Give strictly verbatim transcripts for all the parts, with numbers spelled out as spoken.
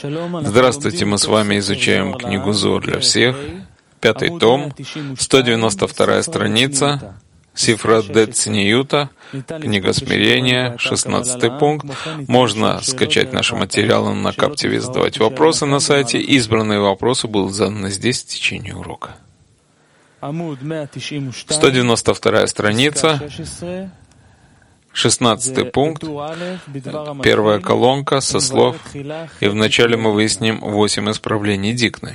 Здравствуйте, мы с вами изучаем книгу Зор для всех, пятый том, сто девяносто вторая страница, Сифра де Цниюта, книга смирения, шестнадцатый пункт. Можно скачать наши материалы на Каптиве, задавать вопросы на сайте. Избранные вопросы будут заданы здесь в течение урока. сто девяносто вторая страница, шестнадцатый пункт, первая колонка со слов «И вначале мы выясним восемь исправлений Дикны».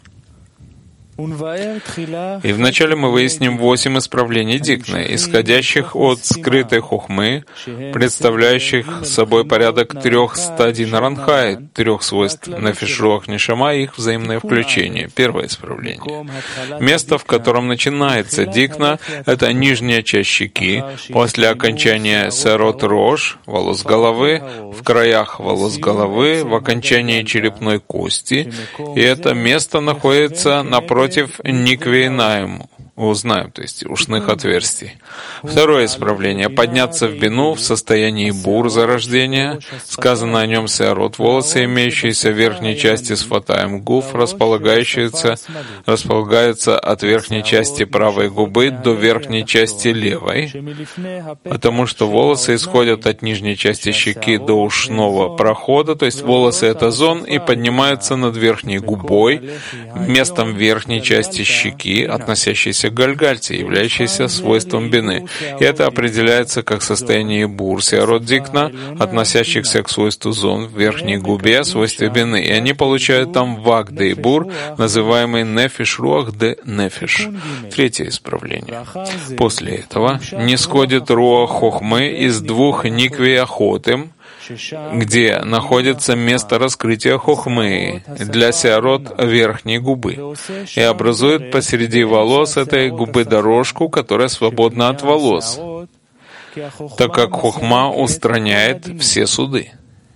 И вначале мы выясним восемь исправлений Дикны, исходящих от скрытой хохмы, представляющих собой порядок трех стадий Наранхай, трех свойств Нефеш Руах Нешама и их взаимное включение. Первое исправление. Место, в котором начинается Дикна, это нижняя часть щеки, после окончания Сарот Рош, волос головы, в краях волос головы, в окончании черепной кости, и это место находится напротив против никвейнаем, узнаем, то есть ушных отверстий. Второе исправление. Подняться в бину в состоянии бур зарождения. Сказано о нем сеарот, волосы, имеющиеся в верхней части с фатаем гуф, располагающиеся, располагаются от верхней части правой губы до верхней части левой, потому что волосы исходят от нижней части щеки до ушного прохода, то есть волосы — это зон, и поднимаются над верхней губой, местом верхней части щеки, относящейся к гальгальте, являющейся свойством бины. И это определяется как состояние бур, сеарот дикна, относящихся к свойству зон в верхней губе, свойстве бины. И они получают там вак де бур, называемый нефеш руах де нефеш. Третье исправление. После этого не сходит руах хохмы из двух никвей охотым, где находится место раскрытия хохмы для сеарот верхней губы, и образует посреди волос этой губы дорожку, которая свободна от волос, так как хохма устраняет все суды.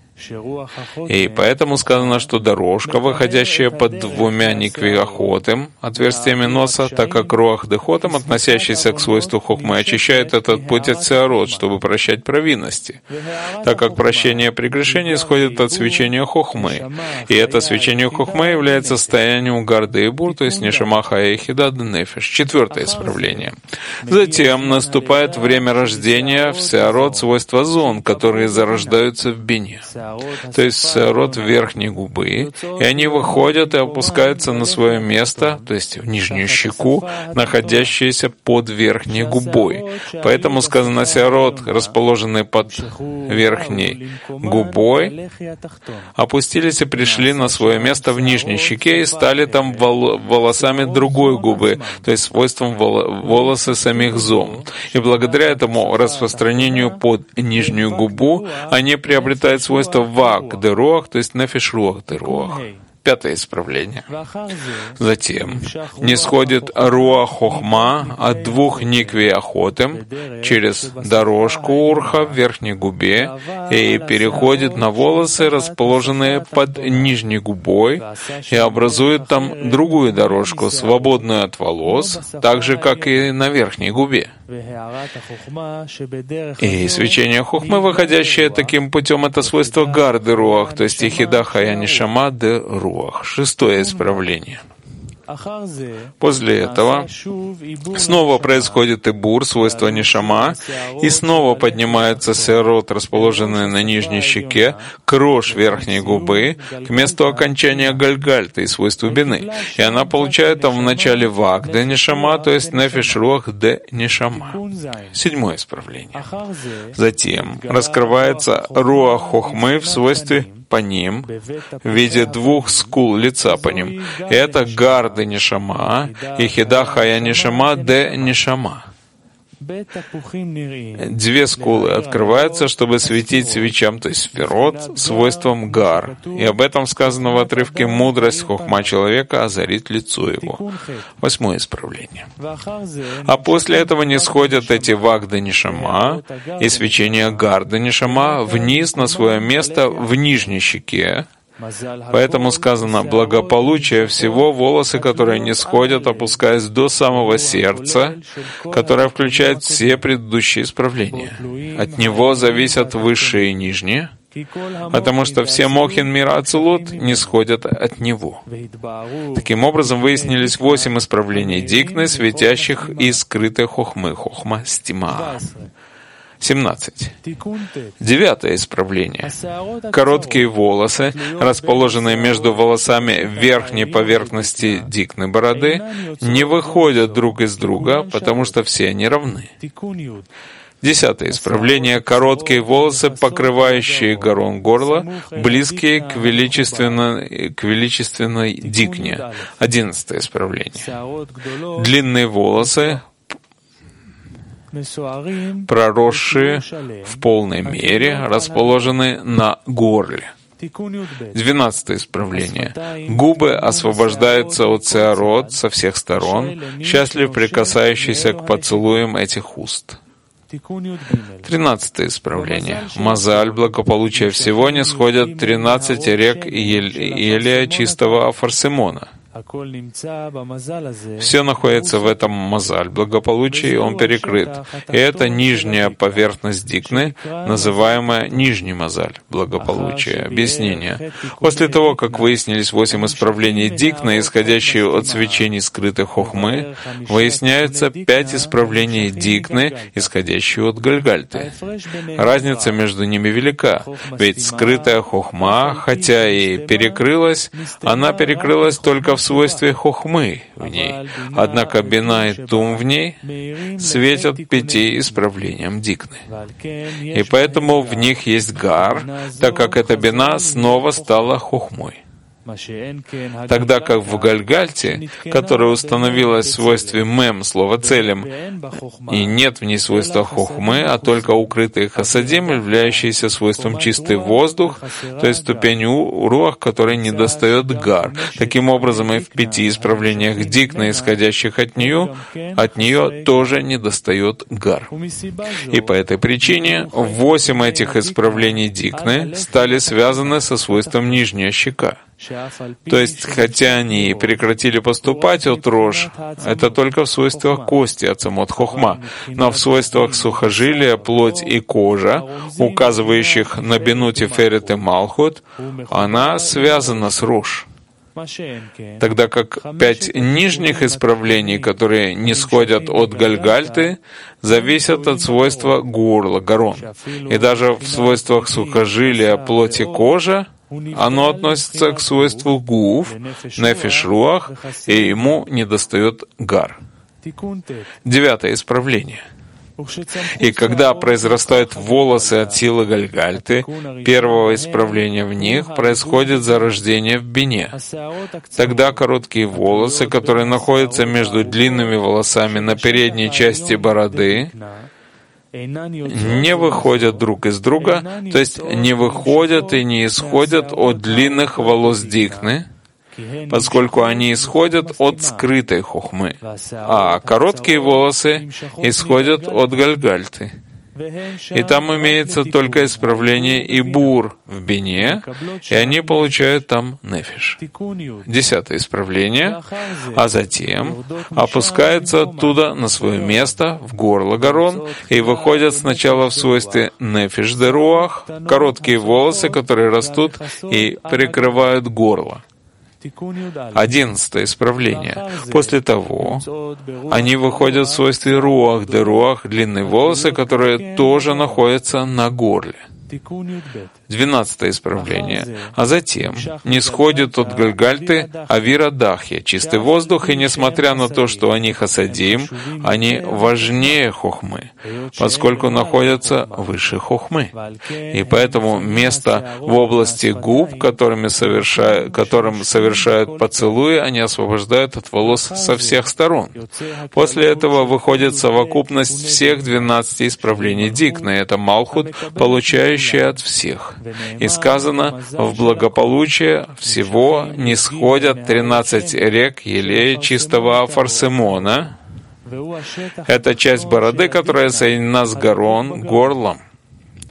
И поэтому сказано, что дорожка, выходящая под двумя никвиахотым, отверстиями носа, так как руах дехотом, относящийся к свойству хохмы, очищает этот путь от сеарот, чтобы прощать провинности, так как прощение прегрешений исходит от свечения хохмы. И это свечение хохмы является состоянием гарды и бур, то есть нешамаха и хидад нефеш. Четвертое исправление. Затем наступает время рождения в сеарот свойства зон, которые зарождаются в бине, то есть сеарот верхней губы, и они выходят и опускаются на свое место, то есть в нижнюю щеку, находящуюся под верхней губой. Поэтому сказано, сеарот, расположенные под верхней губой, опустились и пришли на свое место в нижней щеке и стали там вол- волосами другой губы, то есть свойством вол- волосы самих зон. И благодаря этому распространению под нижнюю губу они приобретают свойство вак де руах, то есть нефеш руах де руах. Пятое исправление. Затем не сходит руах хохма от двух никвей охотым через дорожку урха в верхней губе и переходит на волосы, расположенные под нижней губой, и образует там другую дорожку, свободную от волос, так же, как и на верхней губе. И свечение хохмы, выходящее таким путем, это свойство гарды руах, то есть ихида хая нишама де руах. Шестое исправление. После этого снова происходит и бур, свойство нишама, и снова поднимается сеарот, расположенный на нижней щеке, к рош верхней губы, к месту окончания гальгальта и свойству бины. И она получает там в начале вак де нишама, то есть нефеш руах де нишама. Седьмое исправление. Затем раскрывается руах хохмы в свойстве по ним, в виде двух скул лица по ним. И это гарды нишама и хида хая нишама де нишама. Две скулы открываются, чтобы светить свечам, то есть сферот, свойством гар. И об этом сказано в отрывке «Мудрость хохма человека озарит лицо его». Восьмое исправление. А после этого не сходят эти вагды нишама и свечение гарды нишама вниз на свое место в нижней щеке, Поэтому сказано «благополучие всего волосы, которые не сходят, опускаясь до самого сердца, которое включает все предыдущие исправления. От него зависят высшие и нижние, потому что все мохин мира Ацилут не сходят от него. Таким образом, выяснились восемь исправлений дикны, светящих и скрытой хохмы, хохма стима. семнадцать. Девятое исправление. Короткие волосы, расположенные между волосами верхней поверхности дикны бороды, не выходят друг из друга, потому что все они равны. Десятое исправление. Короткие волосы, покрывающие горон горла, близкие к величественной, к величественной дикне. Одиннадцатое исправление. Длинные волосы, проросшие в полной мере, расположены на горле. Двенадцатое исправление. Губы освобождаются от сеарот со всех сторон, счастлив прикасающийся к поцелуям этих уст. Тринадцатое исправление. Мазаль, благополучие всего, не сходят тринадцать рек елея чистого Афарсимона. Все находится в этом мазаль, благополучии, он перекрыт. И это нижняя поверхность дикны, называемая нижний мазаль, благополучие. Объяснение. После того, как выяснились восемь исправлений дикны, исходящие от свечений скрытых хохмы, выясняются пять исправлений дикны, исходящие от гальгальты. Разница между ними велика, ведь скрытая хохма, хотя и перекрылась, она перекрылась только в в свойстве хохмы в ней. Однако бина и тум в ней светят пяти исправлениям дикны. И поэтому в них есть гар, так как эта бина снова стала хохмой. Тогда как в Гальгальте, которая установилась в свойстве мем, слова целем, и нет в ней свойства хохмы, а только укрытые хасадим, являющиеся свойством чистый воздух, то есть ступень руах, которой недостает гар. Таким образом, и в пяти исправлениях дикны, исходящих от нее, от нее тоже недостает гар. И по этой причине восемь этих исправлений дикны стали связаны со свойством нижняя щека. То есть, хотя они прекратили поступать от рож, это только в свойствах кости, ацамот хохма, но в свойствах сухожилия, плоть и кожа, указывающих на бину тиферет и малхут, она связана с рож. Тогда как пять нижних исправлений, которые не сходят от гальгальты, зависят от свойства горла, горон. И даже в свойствах сухожилия, плоти, кожа, оно относится к свойству гуф, нефиш руах, и ему недостает гар. Девятое исправление. И когда произрастают волосы от силы гальгальты, первого исправления в них происходит зарождение в бине. Тогда короткие волосы, которые находятся между длинными волосами на передней части бороды, не выходят друг из друга, то есть не выходят и не исходят от длинных волос дикны, поскольку они исходят от скрытой хохмы, а короткие волосы исходят от гальгальты. И там имеется только исправление и бур в бине, и они получают там нефиш. Десятое исправление, а затем опускается оттуда на свое место, в горло горон, и выходят сначала в свойстве нефиш де руах, короткие волосы, которые растут и прикрывают горло. Одиннадцатое исправление. После того они выходят в свойстве руах де руах, длинные волосы, которые тоже находятся на горле. Двенадцатое исправление. А затем не сходит от гальгальты авира дахья, чистый воздух, и несмотря на то, что они хасадим, они важнее хохмы, поскольку находятся выше хохмы. И поэтому место в области губ, которыми совершают, которым совершают поцелуи, они освобождают от волос со всех сторон. После этого выходит совокупность всех двенадцати исправлений дикны, это малхут, получающий от всех. И сказано, в благополучие всего не сходят тринадцать рек елея чистого Афарсимона. Это часть бороды, которая соединена с горон, горлом.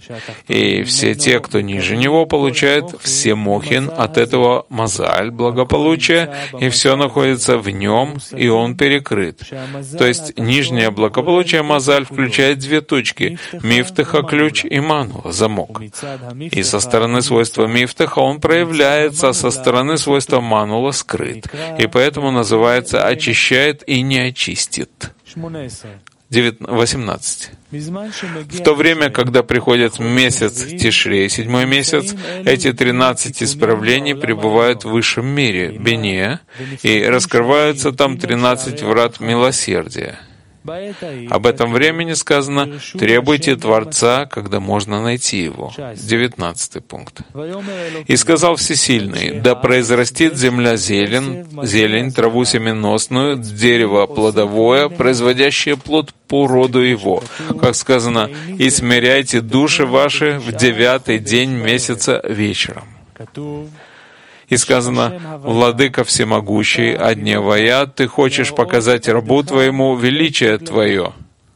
И все те, кто ниже него, получают все мохин от этого мазаль, благополучие, и все находится в нем, и он перекрыт. То есть нижнее благополучие мазаль включает две точки — мифтаха, ключ, и манула, замок. И со стороны свойства мифтаха он проявляется, а со стороны свойства манула скрыт. И поэтому называется «очищает и не очистит». восемнадцать. В то время, когда приходит месяц Тишрей, седьмой месяц, эти тринадцать исправлений пребывают в высшем мире, Бене, и раскрываются там тринадцать врат милосердия. Об этом времени сказано: «Требуйте Творца, когда можно найти Его». девятнадцатый пункт. «И сказал Всесильный: да произрастит земля зелень, зелень, траву семеносную, дерево плодовое, производящее плод по роду его». Как сказано: «И смиряйте души ваши в девятый день месяца вечером». И сказано: «Владыка всемогущий, о дне Вая, ты хочешь показать рабу твоему величие твое».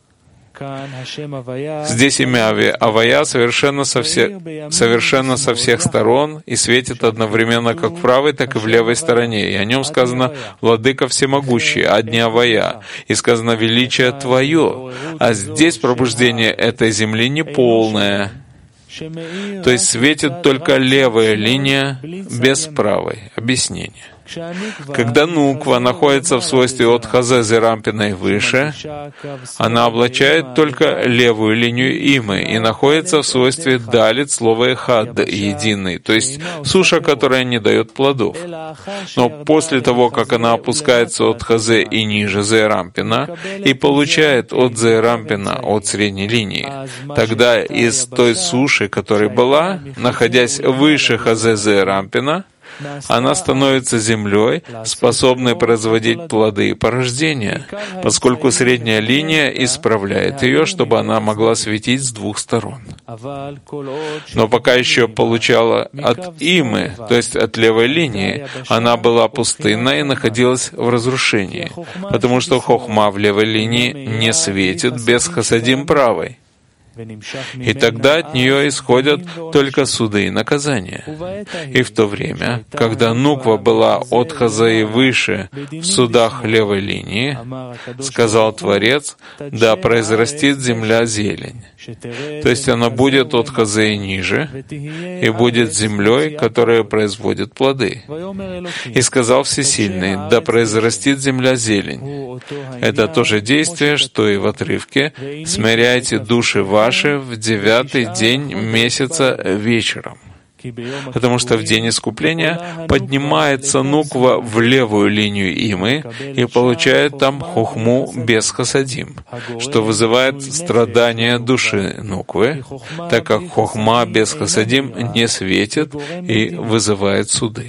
Здесь имя Авая совершенно со, все, совершенно со всех сторон и светит одновременно как в правой, так и в левой стороне. И о нем сказано: «Владыка всемогущий, о дне Авая». И сказано: «Величие твое». А здесь пробуждение этой земли неполное. То есть светит только левая линия без правой. Объяснение. Когда нуква находится в свойстве от Хазе Зерампина и выше, она облачает только левую линию имы и находится в свойстве далит слова эхад, единый, то есть суша, которая не дает плодов. Но после того, как она опускается от Хазе и ниже Зерампина и получает от Зерампина, от средней линии, тогда из той суши, которая была, находясь выше Хазе Зерампина, она становится землей, способной производить плоды и порождения, поскольку средняя линия исправляет ее, чтобы она могла светить с двух сторон. Но пока еще получала от имы, то есть от левой линии, она была пустынна и находилась в разрушении, потому что хохма в левой линии не светит без хасадим правой. И тогда от нее исходят только суды и наказания. И в то время, когда нуква была от Хазаи выше в судах левой линии, сказал Творец: да произрастит земля зелень. То есть она будет от Хазаи ниже и будет землей, которая производит плоды. И сказал Всесильный: да произрастит земля зелень. Это то же действие, что и в отрывке: смиряйте души ваши в девятый день месяца вечером. Потому что в день искупления поднимается нуква в левую линию имы и получает там хохму без хасадим, что вызывает страдания души нуквы, так как хохма без хасадим не светит и вызывает суды.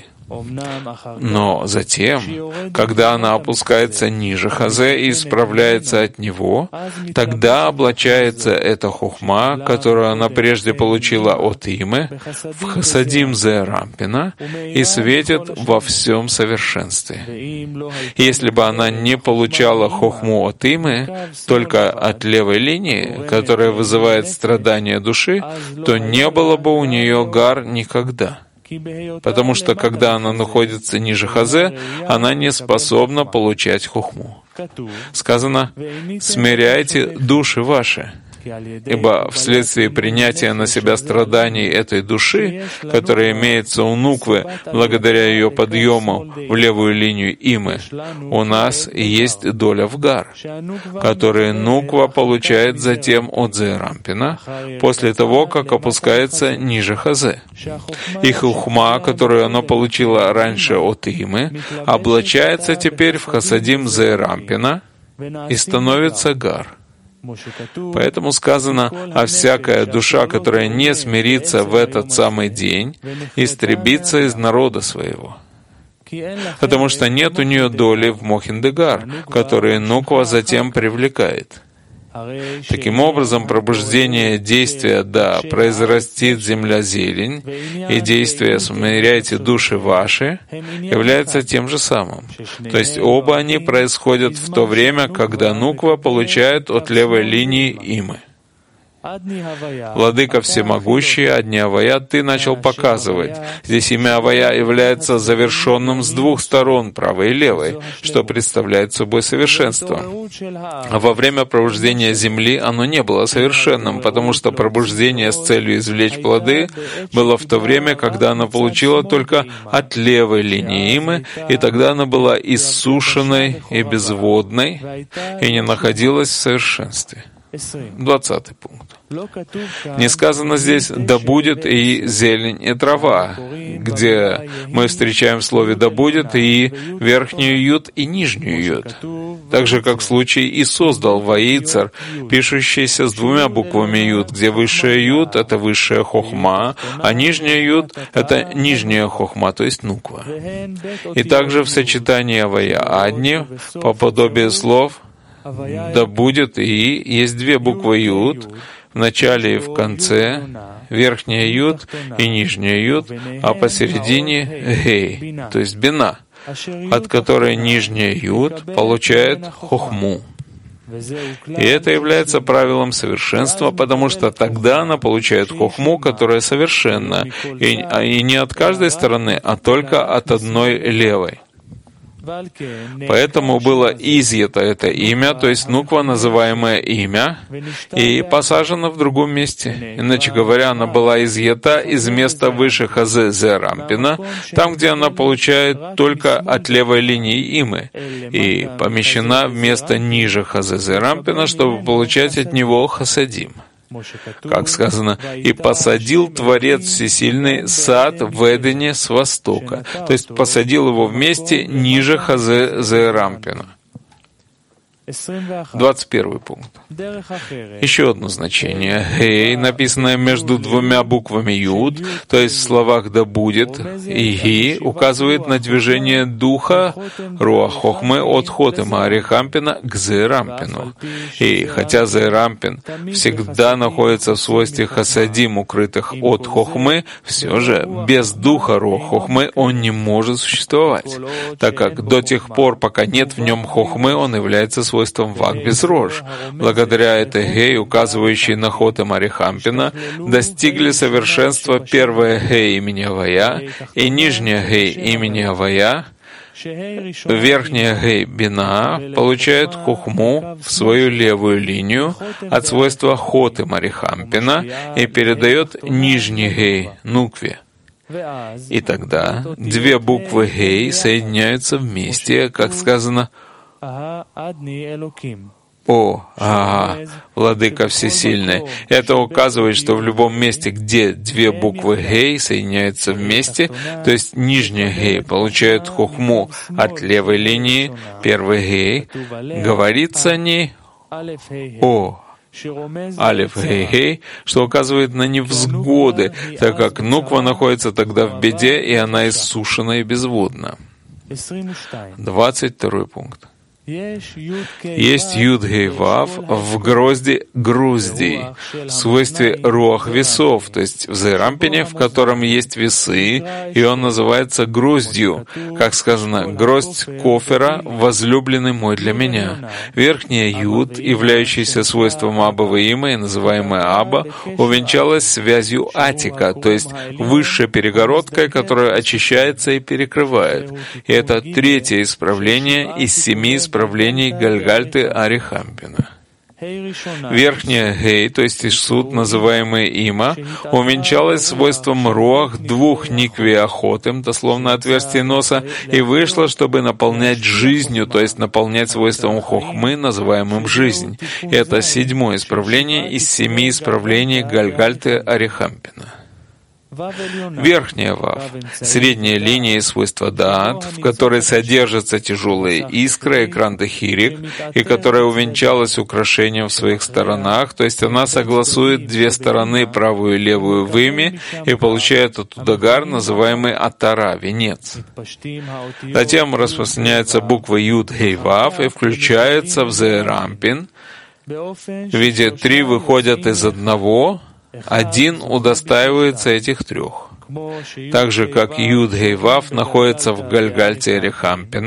Но затем, когда она опускается ниже Хазе и исправляется от него, тогда облачается эта хохма, которую она прежде получила от Имы, в Хасадим Зерампина и светит во всем совершенстве. Если бы она не получала хохму от Имы, только от левой линии, которая вызывает страдания души, то не было бы у нее гар никогда. Потому что, когда она находится ниже Хазе, она не способна получать хохму. Сказано: «Смиряйте души ваши». Ибо вследствие принятия на себя страданий этой души, которая имеется у нуквы благодаря ее подъему в левую линию имы, у нас есть доля в гар, которую нуква получает затем от Зерампина, после того, как опускается ниже Хазе. И хухма, которую она получила раньше от имы, облачается теперь в Хасадим Зерампина и становится гар. Поэтому сказано: «А всякая душа, которая не смирится в этот самый день, истребится из народа своего». Потому что нет у нее доли в Мохин-де-Гар, которые нуква затем привлекает. Таким образом, пробуждение действия «да произрастит земля зелень» и действие «смиряйте души ваши» является тем же самым. То есть оба они происходят в то время, когда нуква получает от левой линии имы. Владыка Всемогущий, Адни Авая, ты начал показывать. Здесь имя Авая является завершенным с двух сторон, правой и левой, что представляет собой совершенство. А во время пробуждения Земли оно не было совершенным, потому что пробуждение с целью извлечь плоды было в то время, когда оно получило только от левой линии Имы, и тогда она была иссушенной и безводной, и не находилась в совершенстве. Двадцатый пункт. Не сказано здесь «да будет и зелень, и трава», где мы встречаем в слове «да будет» и верхнюю ют и нижнюю ют. Так же, как в случае «и создал Ваицар», пишущийся с двумя буквами ют, где высшая ют — это высшая хохма, а нижняя ют — это нижняя хохма, то есть нуква. И также в сочетании Авая Адни, по подобию слов «да будет и» есть две буквы «ют», в начале и в конце, верхняя ют и нижняя ют, а посередине гей, то есть бина, от которой нижняя ют получает хохму. И это является правилом совершенства, потому что тогда она получает хохму, которая совершенна, и, и не от каждой стороны, а только от одной левой. Поэтому было изъято это имя, то есть нуква, называемое имя, и посажено в другом месте. Иначе говоря, она была изъята из места выше Хазе Зерампина, там, где она получает только от левой линии имы, и помещена в место ниже Хазе Зерампина, чтобы получать от него хасадим. Как сказано, «И посадил Творец Всесильный сад в Эдене с востока», то есть посадил его в месте ниже Хазе Зерампина. Двадцать первый пункт. Еще одно значение. «Гей», написанное между двумя буквами «юд», то есть в словах «да будет», и «ги» указывает на движение духа Руах Хохмы от Хотема Арихампина к Зерампину. И хотя Зерампин всегда находится в свойстве хасадим, укрытых от Хохмы, все же без духа Руах Хохмы он не может существовать, так как до тех пор, пока нет в нем Хохмы, он является свойством вак без рож. Благодаря этой гей, указывающей на Хотем Арихампина, достигли совершенства первая гей имени Авая и нижняя гей имени Авая. Верхняя гей бина получает хохму в свою левую линию от свойства Хотем Арихампина и передает нижний гей нукве. И тогда две буквы гей соединяются вместе, как сказано «О, ага, Владыка Всесильный». Это указывает, что в любом месте, где две буквы «гей» соединяются вместе, то есть нижняя «гей» получает хохму от левой линии, первый «гей», говорится о ней «О». Алиф Гей Гей, что указывает на невзгоды, так как нуква находится тогда в беде, и она иссушена и безводна. Двадцать второй пункт. Есть Юд Гей Вав в грозди груздей, в свойстве руах весов, то есть в Зерампине, в котором есть весы, и он называется груздью, как сказано, «Гроздь кофера, возлюбленный мой для меня». Верхняя Юд, являющаяся свойством Абовой имы, называемая Аба, увенчалась связью Атика, то есть высшей перегородкой, которая очищается и перекрывает. И это третье исправление из семи исправлений исправлений Гальгальты Арихампина. Верхняя Гей, то есть Ишсуд, называемая Има, увенчалась свойством Руах двух Никви Охотым, дословно отверстие носа, и вышла, чтобы наполнять жизнью, то есть наполнять свойством Хохмы, называемым жизнь. И это седьмое исправление из семи исправлений Гальгальты Арихампина. Верхняя Вав, средняя линия и свойства Даат, в которой содержатся тяжелые искры, экран Дехирик, и которая увенчалась украшением в своих сторонах, то есть она согласует две стороны, правую и левую в име, и получает оттуда гар, называемый Атара, венец. Затем распространяется буква Юд Гей Вав и включается в Зерампин. В виде три выходят из одного, один удостаивается этих трех. Так же, как Юд Гей Вав находится в Гальгальте Арихампина,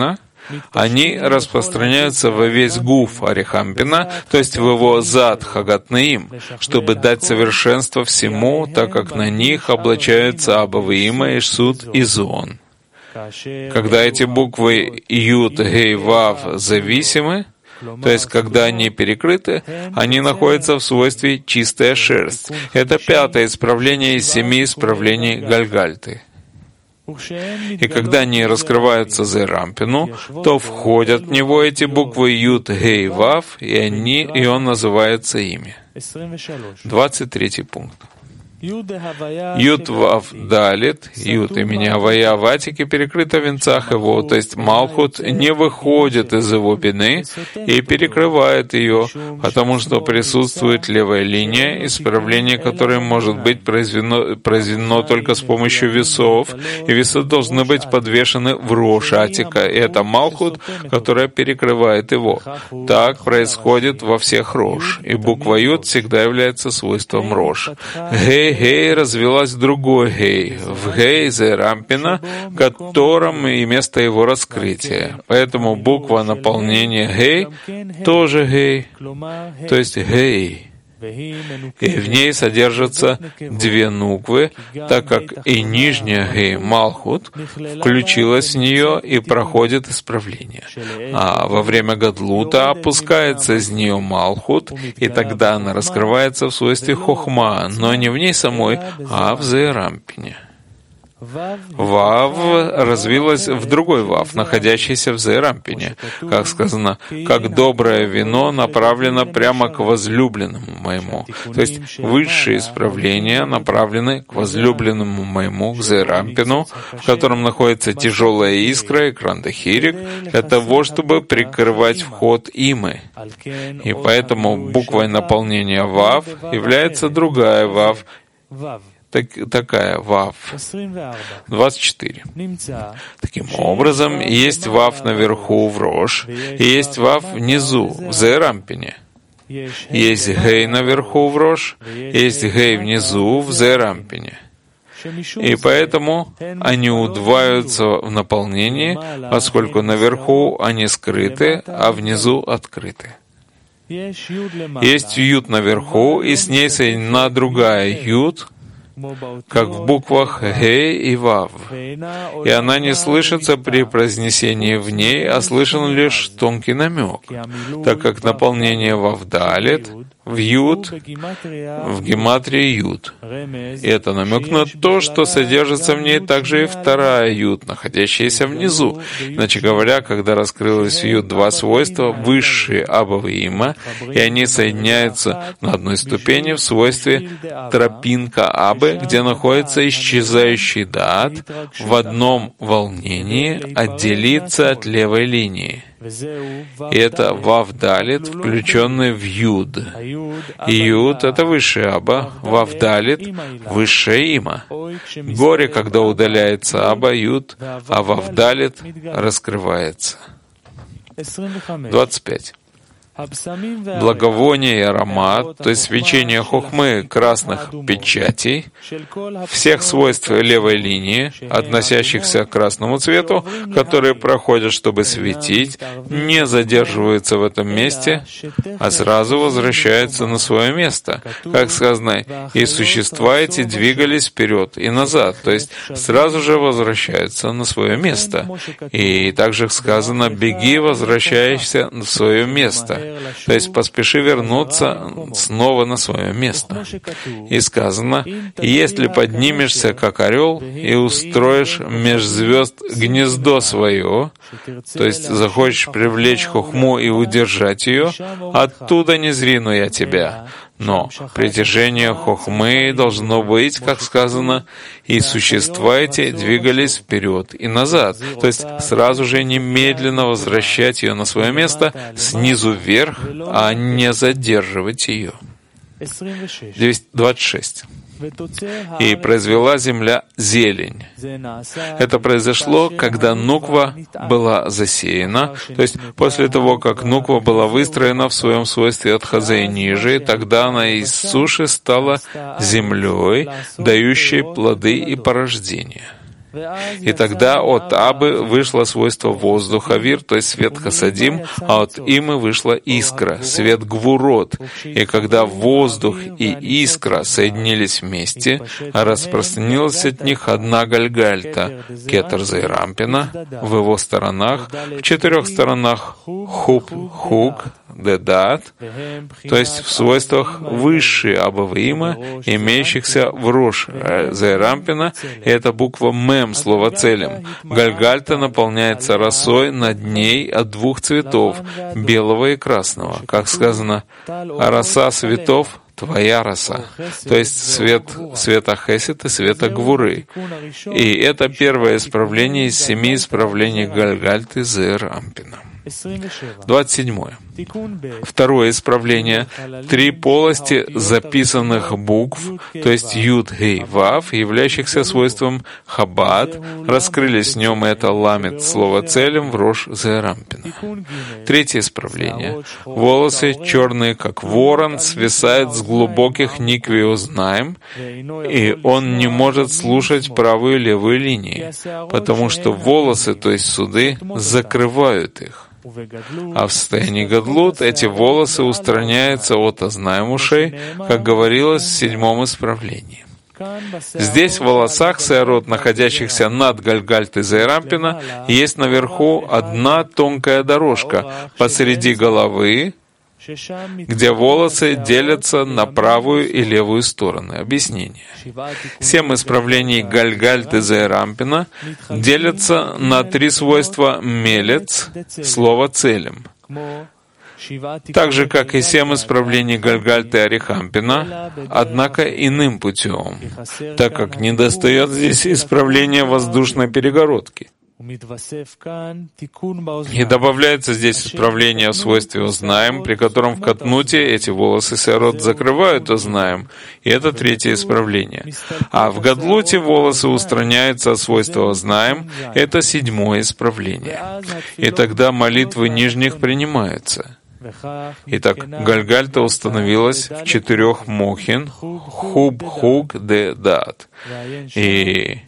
Они распространяются во весь гуф Арихампина, то есть в его зад Хагатнаим, чтобы дать совершенство всему, так как на них облачаются Абавиима, Ишсуд и Зон. Когда эти буквы Юд, Гей, Вав зависимы, то есть когда они перекрыты, они находятся в свойстве чистая шерсть. Это пятое исправление из семи исправлений Гальгальты. И когда они раскрываются Зерампину, то входят в него эти буквы Юд, Гей, Вав, и, они, и он называется ими. двадцать третий пункт. Юд Вав Далит, Юд имени Авая в Атике перекрыто в венцах его, то есть Малхут не выходит из его бины и перекрывает ее, потому что присутствует левая линия, исправление которой может быть произведено, произведено только с помощью весов, и весы должны быть подвешены в Рош Атика, и это Малхут, которая перекрывает его. Так происходит во всех Рош, и буква Юд всегда является свойством Рош. Гей Гей развилась в другой Гей, в Гей Зерампина, котором и место его раскрытия. Поэтому буква наполнения Гей тоже Гей, то есть Гей. И в ней содержатся две нуквы, так как и нижняя Гей Малхут включилась в нее и проходит исправление. А во время Гадлута опускается из нее Малхут, и тогда она раскрывается в свойстве Хохма, но не в ней самой, а в Зерампине. Вав развилась в другой Вав, находящийся в Зерампине. Как сказано, как доброе вино направлено прямо к возлюбленному моему. То есть высшие исправления направлены к возлюбленному моему, к Зерампину, в котором находится тяжелая искра и Крандахирик, для того, чтобы прикрывать вход Имы. И поэтому буквой наполнения Вав является другая Вав, Так, такая Вав. двадцать четыре. Таким образом, есть Вав наверху в Рош, и есть Вав внизу, в Зерампине. Есть Гей наверху в Рош, есть Гей внизу, в Зерампине. И поэтому они удваиваются в наполнении, поскольку наверху они скрыты, а внизу открыты. Есть Юд наверху, и с ней соединена другая Юд, как в буквах Гей и Вав. И она не слышится при произнесении в ней, а слышен лишь тонкий намек, так как наполнение Вавдалит в Юд, в гематрии Юд. И это намек на то, что содержится в ней также и вторая Юд, находящаяся внизу. Иначе говоря, когда раскрылось в Юд два свойства, высшие Абава и Има, и они соединяются на одной ступени в свойстве тропинка Абы, где находится исчезающий Даат, в одном волнении отделиться от левой линии. И это Вавдалит, включенный в Юд. И Юд — это высшая Аба, Вавдалит — высшая Има. Горе, когда удаляется Аба, Юд, а Вавдалит раскрывается. двадцать пять. Благовоние и аромат, то есть свечение хохмы красных печатей, всех свойств левой линии, относящихся к красному цвету, которые проходят, чтобы светить, не задерживаются в этом месте, а сразу возвращаются на свое место. Как сказано, и существа эти двигались вперед и назад, то есть сразу же возвращаются на свое место. И также сказано, беги, возвращаешься в свое место. То есть поспеши вернуться снова на свое место. И сказано, если поднимешься, как орел, и устроишь меж звезд гнездо свое, то есть захочешь привлечь хохму и удержать ее, оттуда не зрину я тебя. Но притяжение хохмы должно быть, как сказано, и существа эти двигались вперед и назад, то есть сразу же немедленно возвращать ее на свое место снизу вверх, а не задерживать ее. двадцать шесть. И произвела земля зелень. Это произошло, когда нуква была засеяна, то есть после того, как нуква была выстроена в своем свойстве от хазы ниже, тогда она из суши стала землей, дающей плоды и порождение. И тогда от Абы вышло свойство воздуха Вир, то есть свет Хасадим, а от Имы вышла искра, свет Гвурот. И когда воздух и искра соединились вместе, распространилась от них одна Гальгальта, Кетер Зейрампина, в его сторонах, в четырех сторонах Хуб, Хук, Дедат, то есть в свойствах высшей Абаваима, имеющихся в Рош Зейрампина, и это буква Мем, слово целем. Гальгальта наполняется росой над ней от двух цветов, белого и красного. Как сказано, а роса цветов — твоя роса, то есть свет света Хесед и света Гвуры. И это первое исправление из семи исправлений Гальгальты Зейрампина. двадцать седьмое. Второе исправление. Три полости записанных букв, то есть Юд, Гей, Вав, являющихся свойством Хабад, раскрылись в нем, и это ламет слово целем в Рош Зейрампина. Третье исправление. Волосы, черные как ворон, свисают с глубоких никвиознаем, и он не может слушать правую и левую линии, потому что волосы, то есть суды, закрывают их. А в состоянии гадлут эти волосы устраняются от ознаем ушей, как говорилось в седьмом исправлении. Здесь в волосах сеарот, находящихся над Гальгальтой Зейрампина, есть наверху одна тонкая дорожка посреди головы, где волосы делятся на правую и левую стороны. Объяснение. Семь исправлений Гальгальты Зейрампина делятся на три свойства мелец, слово целем. Так же, как и семь исправлений Гальгальты Арихампина, однако иным путем, так как недостает здесь исправления воздушной перегородки. И добавляется здесь исправление в свойстве узнаем, при котором в катнуте эти волосы сеарот закрывают узнаем, и это третье исправление. А в гадлуте волосы устраняются от свойства узнаем, это седьмое исправление. И тогда молитвы нижних принимаются. Итак, Гальгальта установилась в четырех мохин, хуб, хук, де, дат. И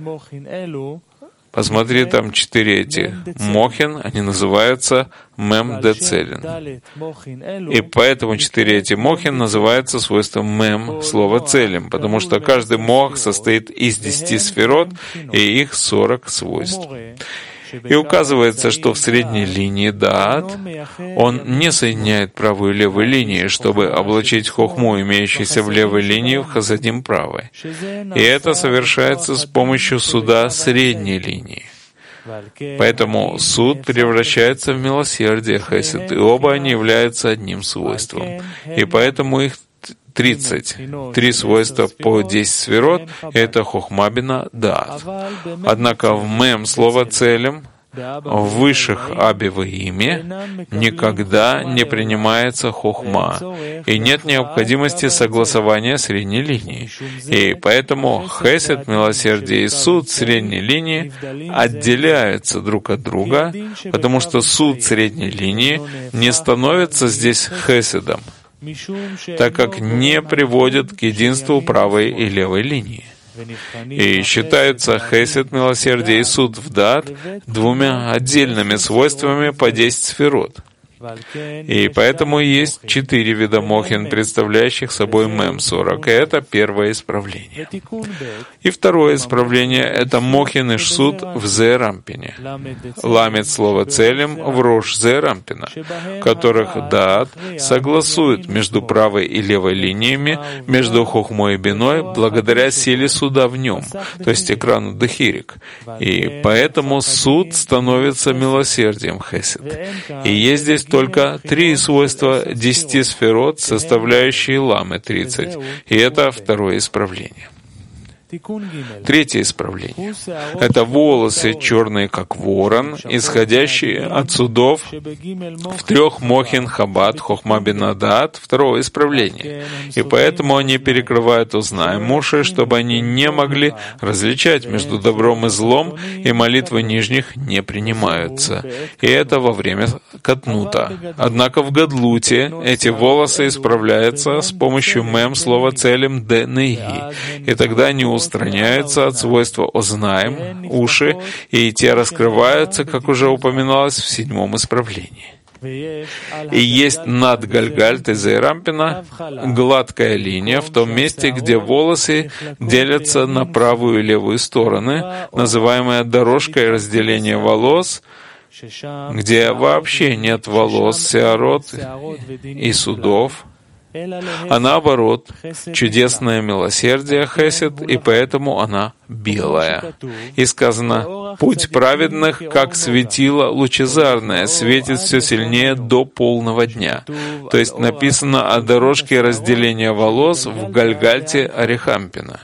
посмотри, там четыре эти мохин, они называются мем де целин. И поэтому четыре эти мохин называются свойством мем, слова целим, потому что каждый мох состоит из десяти сферот, и их сорок свойств. И указывается, что в средней линии даат он не соединяет правую и левую линии, чтобы облачить хохму, имеющуюся в левой линии, в хасадим правой. И это совершается с помощью суда средней линии. Поэтому суд превращается в милосердие хесед, и оба они являются одним свойством. И поэтому их тридцать. Три свойства по десять сферот — это хохмабина даат. Однако в мем слово целем в высших абиваиме никогда не принимается хохма, и нет необходимости согласования средней линии. И поэтому хесед, милосердие и суд средней линии отделяются друг от друга, потому что суд средней линии не становится здесь хеседом, так как не приводит к единству правой и левой линии. И считаются хесед, милосердие и суд в дат двумя отдельными свойствами по десять сферот. И поэтому есть четыре вида мохин, представляющих собой мем сорок, и это первое исправление. И второе исправление — это мохин и шсут в Зейрампине. Ламет слово целем в Рош Зейрампина, которых даат согласует между правой и левой линиями, между хохмой и биной, благодаря силе суда в нем, то есть экрану Дехирик. И поэтому суд становится милосердием хесед. И есть здесь только три свойства десяти сферот, составляющие ламы тридцать. И это второе исправление. Третье исправление — это волосы, черные как ворон, исходящие от судов в трех мохин хабад, хохма бинадат, второго исправления. И поэтому они перекрывают узнаем уши, чтобы они не могли различать между добром и злом, и молитвы нижних не принимаются. И это во время катнута. Однако в гадлуте эти волосы исправляются с помощью мем слова целем де неги, и тогда они услышат устраняются от свойства «ознаем» — уши, и те раскрываются, как уже упоминалось в седьмом исправлении. И есть над Гальгальтой Зеэрампина гладкая линия в том месте, где волосы делятся на правую и левую стороны, называемая дорожкой разделения волос, где вообще нет волос, сеарот и судов, а наоборот, чудесное милосердие хесед, и поэтому она белая. И сказано: «Путь праведных, как светило лучезарное, светит все сильнее до полного дня». То есть написано о дорожке разделения волос в Гальгальте Арихампина.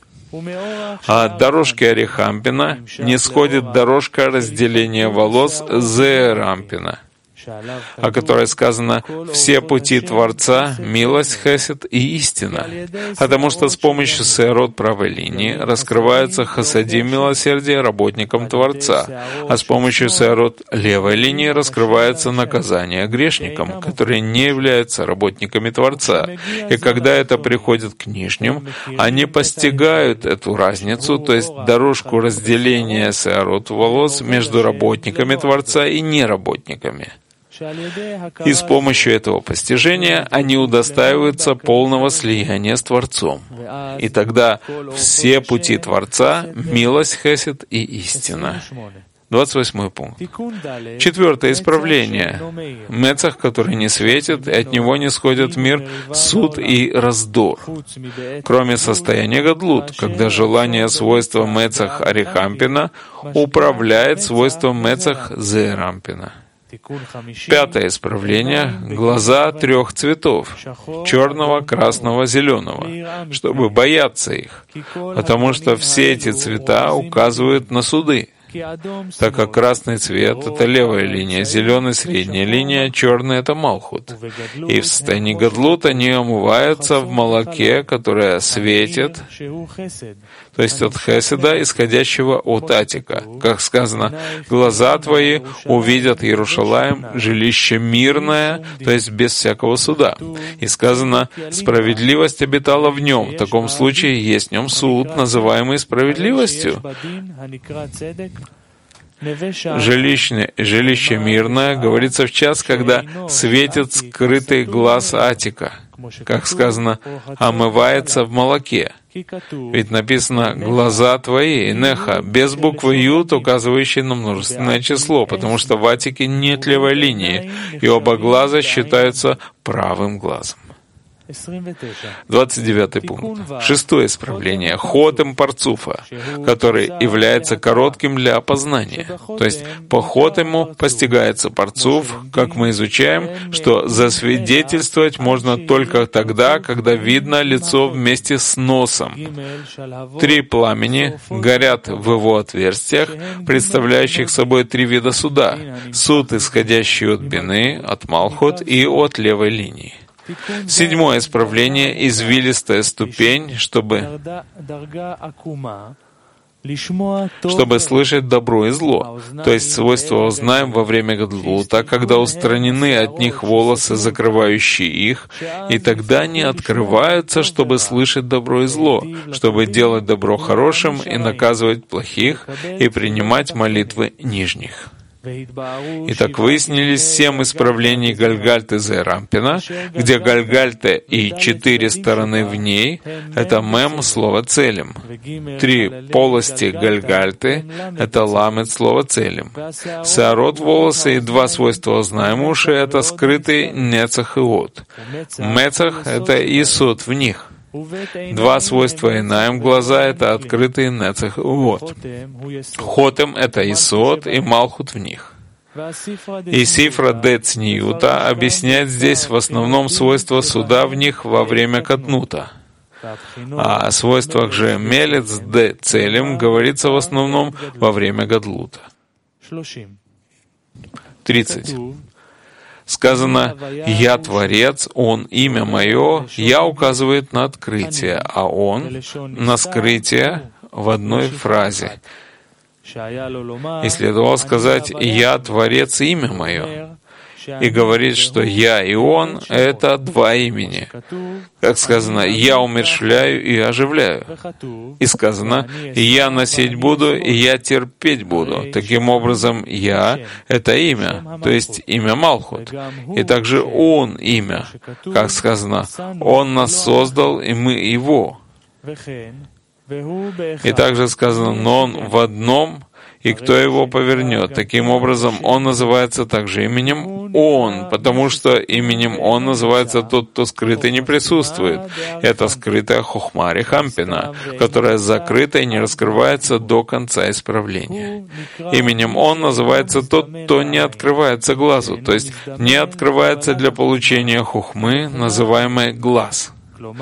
А от дорожки Арихампина не сходит дорожка разделения волос Зеэрампина, о которой сказано: «Все пути Творца — милость, хесед и истина», потому что с помощью сеарот правой линии раскрывается хасадим милосердие работникам Творца, а с помощью сеарот левой линии раскрывается наказание грешникам, которые не являются работниками Творца. И когда это приходит к нижним, они постигают эту разницу, то есть дорожку разделения сеарот волос между работниками Творца и неработниками. И с помощью этого постижения они удостаиваются полного слияния с Творцом. И тогда все пути Творца — милость, хесед и истина. двадцать восьмой пункт. Четвертое исправление. Мецах, который не светит, и от него не сходит в мир суд и раздор. Кроме состояния гадлут, когда желание свойства Мецах Арихампина управляет свойством Мецах Зеэрампина. Пятое исправление — глаза трех цветов — черного, красного, зеленого, чтобы бояться их, потому что все эти цвета указывают на суды. Так как красный цвет — это левая линия, зеленый — средняя линия, черный — это Малхут. И в состоянии гадлут они омываются в молоке, которое светит, то есть от хеседа, исходящего от Атика. Как сказано: «Глаза твои увидят Иерушалаим, жилище мирное», то есть без всякого суда. И сказано: «Справедливость обитала в нем». В таком случае есть в нем суд, называемый справедливостью. Жилище, жилище мирное говорится в час, когда светит скрытый глаз Атика, как сказано, омывается в молоке. Ведь написано «глаза твои», «неха», без буквы «ют», указывающей на множественное число, потому что в Атике нет левой линии, и оба глаза считаются правым глазом. двадцать девятый пункт. Шестое исправление. Хотем парцуфа, который является коротким для опознания. То есть по хотему постигается парцуф, как мы изучаем, что засвидетельствовать можно только тогда, когда видно лицо вместе с носом. Три пламени горят в его отверстиях, представляющих собой три вида суда. Суд, исходящий от бины, от Малхут и от левой линии. Седьмое исправление — извилистая ступень, чтобы, чтобы слышать добро и зло, то есть свойства узнаем во время гадлута, когда устранены от них волосы, закрывающие их, и тогда они открываются, чтобы слышать добро и зло, чтобы делать добро хорошим и наказывать плохих, и принимать молитвы нижних. Итак, выяснились семь исправлений Гальгальты Зеэрампина, где Гальгальта и четыре стороны в ней — это мем слова целим. Три полости Гальгальты — это ламет слова целим. Сеарот волосы и два свойства знаем уши — это скрытый нецах и от. Мецах — это исуд в них. Два свойства инаем глаза — это открытый нецах и от. Хотем — это исот и малхут в них. И сифра де цниюта объясняет здесь в основном свойства суда в них во время катнута. А о свойствах же мелец де целим говорится в основном во время гадлута. тридцать. Сказано «Я Творец, Он имя Мое», «Я» указывает на открытие, а «Он» — на скрытие в одной фразе. И следовало сказать «Я Творец, имя Мое». и говорит, что «я» и «он» — это два имени. Как сказано, «я умерщвляю и оживляю». И сказано, «я носить буду, и я терпеть буду». Таким образом, «я» — это имя, то есть имя Малхут. И также «он» — имя. Как сказано, «он нас создал, и мы его». И также сказано, «но он в одном, и кто его повернет». Таким образом, он называется также именем «он», потому что именем «он» называется тот, кто скрыт и не присутствует. Это скрытая хохма Арихампина, которая закрыта и не раскрывается до конца исправления. Именем «он» называется тот, кто не открывается глазу, то есть не открывается для получения хохмы, называемой «глаз».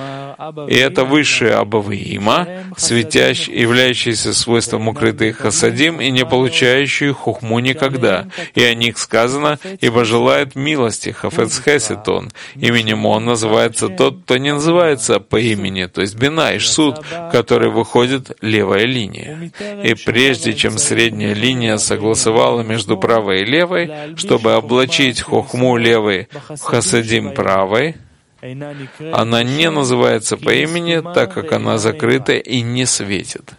И это высшее Абавиима, светящ, являющееся свойством укрытых хасадим и не получающие хухму никогда. И о них сказано, ибо желает милости, хафец хесед он. Именем он называется тот, кто не называется по имени, то есть бина и шсуд, который выходит левая линия. И прежде чем средняя линия согласовала между правой и левой, чтобы облачить хухму левой в хасадим правой, она не называется по имени, так как она закрыта и не светит.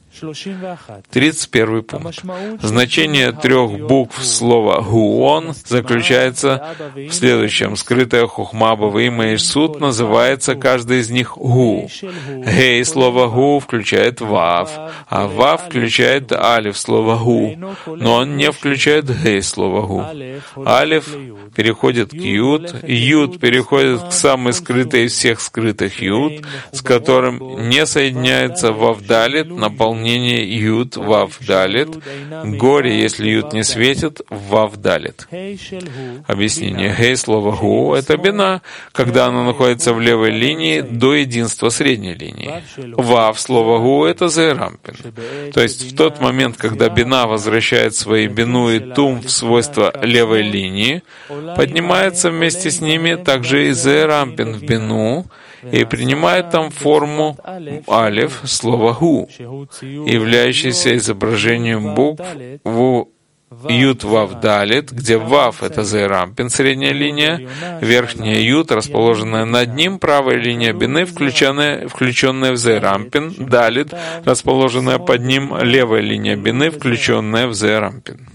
тридцать первый пункт. Значение трех букв слова «гуон» заключается в следующем. Скрытая хухма Абавиима и Шсут называется каждый из них «гу». «Гей» слова «гу» включает «вав», а «вав» включает «алиф» слова «гу», но он не включает «гей» слова «гу». «Алиф» переходит к «ют», «ют» переходит к самой скрытой из всех скрытых «ют», с которым не соединяется «вавдалит», наполнение Ют Вав Далит, горе, если Ют не светит, Вав Далит. Объяснение. Гей слова Гу — это бина, когда она находится в левой линии до единства средней линии. Вав слова Гу — это Зерампин. То есть в тот момент, когда бина возвращает свои бину и тум в свойства левой линии, поднимается вместе с ними также и Зерампин в бину, и принимает там форму алиф слова гу, являющийся изображением букв в Ют Вав Далит, где Вав — это Зейрампин, средняя линия, верхняя Ют, расположенная над ним, правая линия бины, включенная, включенная в Зейрампин, Далит, расположенная под ним, левая линия бины, включенная в Зейрампин.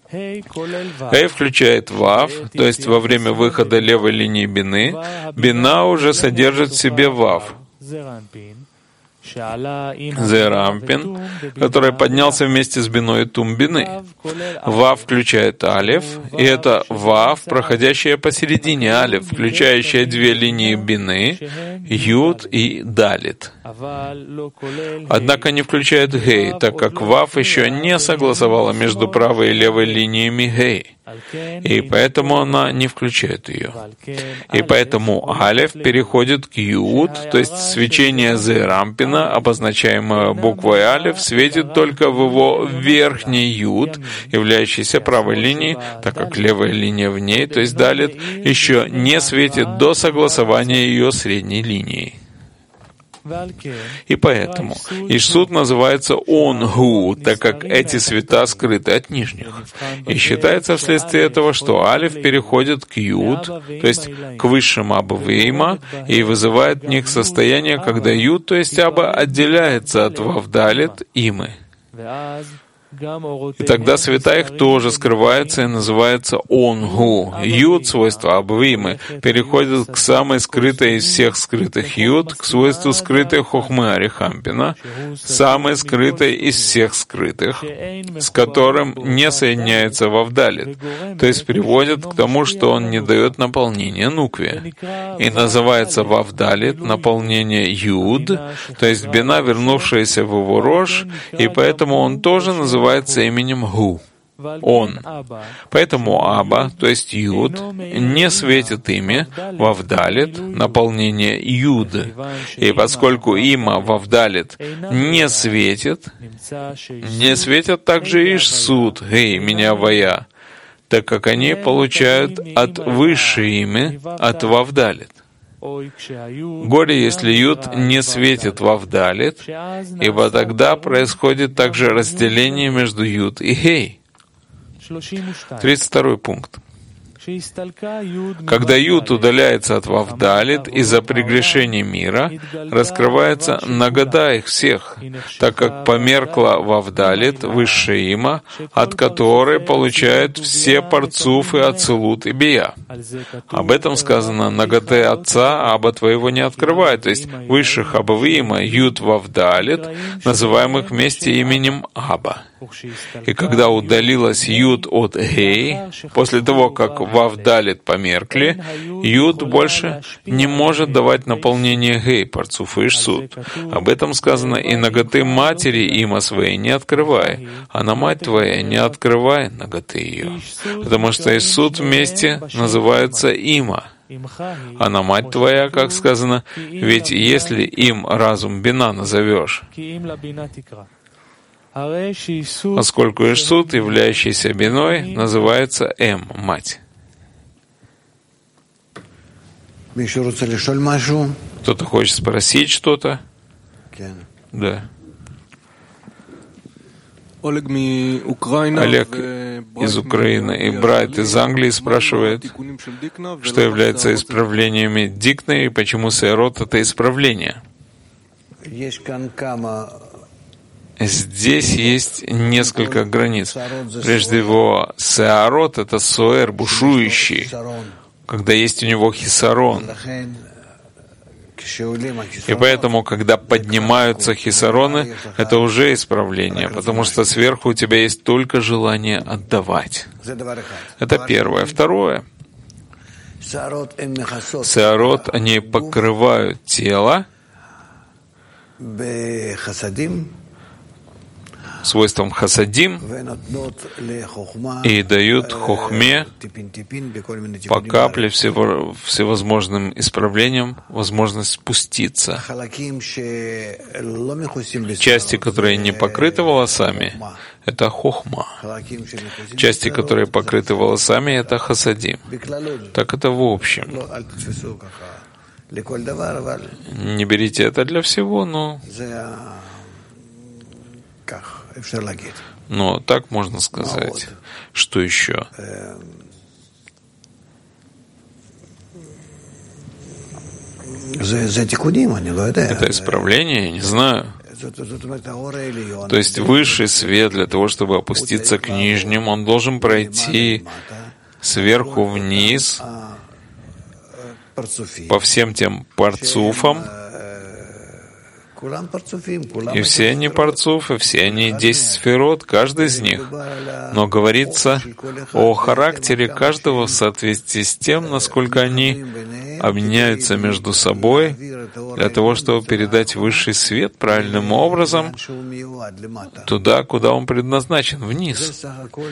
Хей включает Вав, то есть во время выхода левой линии бины, бина уже содержит в себе Вав, Зерампин, который поднялся вместе с биной и тум бины. Вав включает Алиф, и это Вав, проходящая посередине Алиф, включающая две линии бины, Ют и Далит. Однако не включает Гей, так как Вав еще не согласовала между правой и левой линиями Гей. И поэтому она не включает ее. И поэтому Алиф переходит к Ют, то есть свечение Зерампина, обозначаемое буквой Алиф, светит только в его верхний Ют, являющийся правой линией, так как левая линия в ней, то есть Далит, еще не светит до согласования ее средней линией. И поэтому Ишсут называется Он-Гу, так как эти света скрыты от нижних. И считается вследствие этого, что Алиф переходит к Ют, то есть к высшим Абавиима, и вызывает в них состояние, когда Ют, то есть Аба, отделяется от Вавдалит Имы. И тогда света их тоже скрывается и называется Он-Гу. Ют, свойство Абавиимы, переходит к самой скрытой из всех скрытых Ют, к свойству скрытой Хохмы Арихампина, самой скрытой из всех скрытых, с которым не соединяется Вавдалит, то есть приводит к тому, что он не дает наполнения Нукве. И называется Вавдалит наполнение Юд, то есть бина, вернувшаяся в его рожь, и поэтому он тоже называется называется именем Гу, Он. Поэтому Аба, то есть Юд, не светит ими Вавдалит, наполнение Юд. И поскольку има Вавдалит не светит, не светят также и Шсут, Гей, меня Вая, так как они получают от высшей имя, от Вавдалит. Горе, если Юд не светит Вавдалит, ибо тогда происходит также разделение между Юд и Гей. тридцать второй пункт. Когда Юд удаляется от Вавдалит из-за прегрешения мира, раскрывается нагота их всех, так как померкла Вавдалит, высшая има, от которой получают все парцуфы, ацилут и бия. Об этом сказано: наготы Отца Аба твоего не открывает, то есть высших Абавиима, Юд Вавдалит, называемых вместе именем Аба. И когда удалилась Юд от Гей, после того, как Вавдалит померкли, Юд больше не может давать наполнение Гей, парцуф и Ишсут. Об этом сказано: и наготы матери има своей не открывай, а на мать твоя не открывай наготы ее. Потому что Ишсут вместе называются има. А на мать твоя, как сказано, ведь если им разум бина назовешь, поскольку Ишсут, являющийся биной, называется Эм, мать. Кто-то хочет спросить что-то? Да. Олег из Украины и Брайт из Англии спрашивает, что является исправлениями Дикны и почему Сеарот — это исправление. Здесь есть несколько границ. Прежде всего, Сеарот — это Соэр, бушующий, когда есть у него хисарон. И поэтому, когда поднимаются хисароны, это уже исправление, потому что сверху у тебя есть только желание отдавать. Это первое. Второе. Сеарот, они покрывают тело свойством хасадим и дают хохме по капле всевозможным исправлениям возможность спуститься. Части, которые не покрыты волосами, это хохма. Части, которые покрыты волосами, это хасадим. Так это в общем. Не берите это для всего, но... Но так можно сказать. Что еще? Это исправление, я не знаю. То есть высший свет, для того, чтобы опуститься к нижнему, он должен пройти сверху вниз по всем тем парцуфам. И все они парцуфы, все они десять сферот, каждый из них. Но говорится о характере каждого в соответствии с тем, насколько они объединяются между собой для того, чтобы передать высший свет правильным образом туда, куда он предназначен, вниз.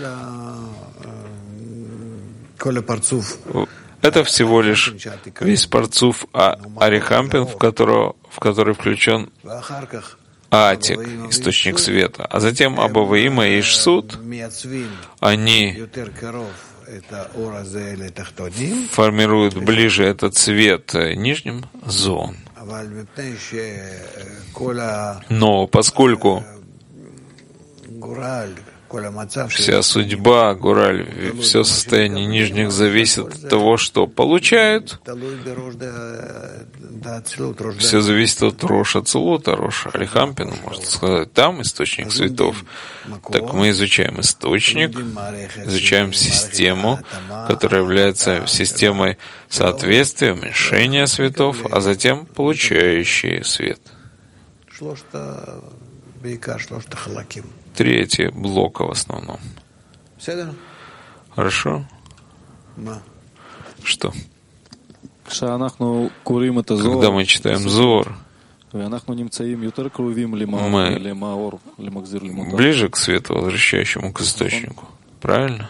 Это всего лишь весь парцуф а Арихампин, в, которого, в который включен Атик, источник света. А затем Абаваима и Ишсут, они формируют ближе этот свет нижним зон. Но поскольку вся судьба, гураль, все состояние нижних зависит от того, что получают. Все зависит от Роша Ацилута, Роша Арихампина, можно сказать. Там источник светов. Так мы изучаем источник, изучаем систему, которая является системой соответствия, уменьшения светов, а затем получающие свет. Третий блока в основном. Хорошо? Что? Когда мы читаем Зор, мы ближе к свету, возвращающему к источнику. Правильно?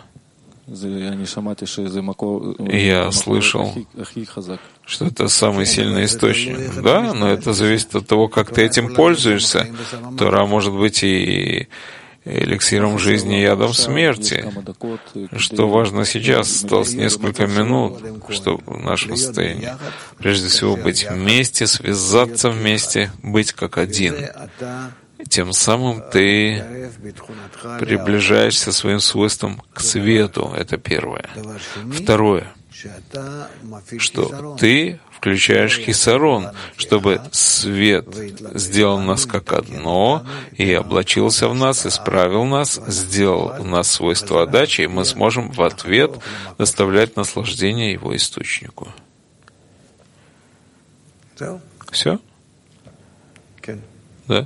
И я слышал, что это самый сильный источник. Да, но это зависит от того, как ты этим пользуешься. Тора может быть и эликсиром жизни, и ядом смерти. Что важно сейчас, осталось несколько минут, чтобы в нашем состоянии, прежде всего, быть вместе, связаться вместе, быть как один. Тем самым ты приближаешься своим свойством к свету. Это первое. Второе, что ты включаешь хисарон, чтобы свет сделал нас как одно и облачился в нас, исправил нас, сделал у нас свойство отдачи, и мы сможем в ответ доставлять наслаждение его источнику. Все? Да?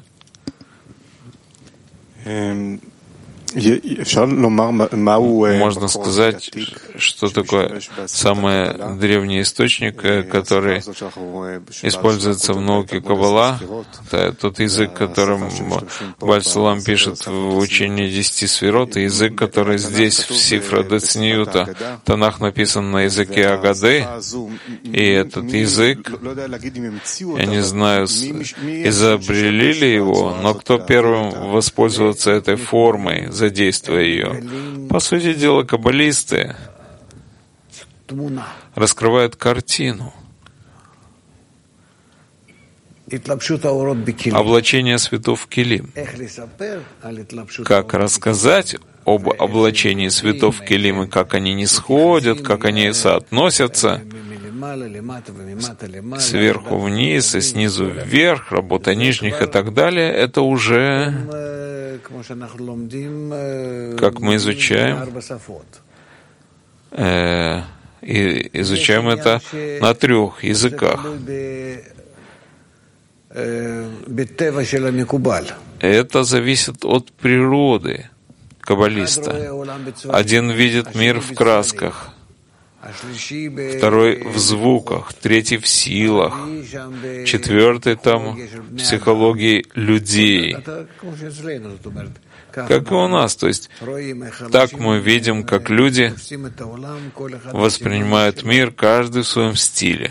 Можно сказать, что такое самый древний источник, который используется в науке Каббала. Это тот язык, которым Бааль Сулам пишет в учении десяти сферот, и язык, который здесь, в Сифра де Цниута. Танах написан на языке Агады, и этот язык, я не знаю, изобрели ли его, но кто первым воспользовался этой формой, задействуя ее. По сути дела, каббалисты раскрывают картину. Облачение светов в килим. Как рассказать об облачении светов в килим, и как они не сходят, как они соотносятся сверху вниз и снизу вверх, работа нижних и так далее, это уже, как мы изучаем, э, и изучаем это на трех языках. Это зависит от природы каббалиста. Один видит мир в красках, второй в звуках, третий в силах, четвертый там в психологии людей. Как и у нас, то есть так мы видим, как люди воспринимают мир, каждый в своем стиле.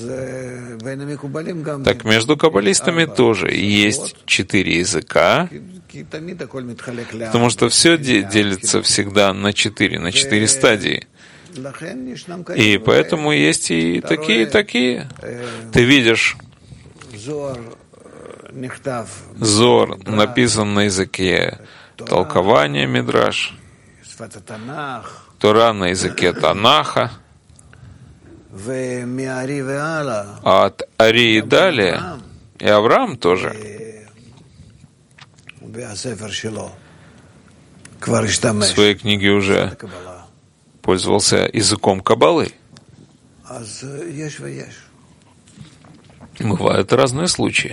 Так между каббалистами тоже есть четыре языка, потому что все делится всегда на четыре, на четыре стадии. И поэтому есть и такие, и такие. Ты видишь, Зор написан на языке толкования Мидраш, Тора на языке Танаха, а от Ари и далее, и Авраам тоже в своей книге уже пользовался языком Каббалы. Бывают разные случаи.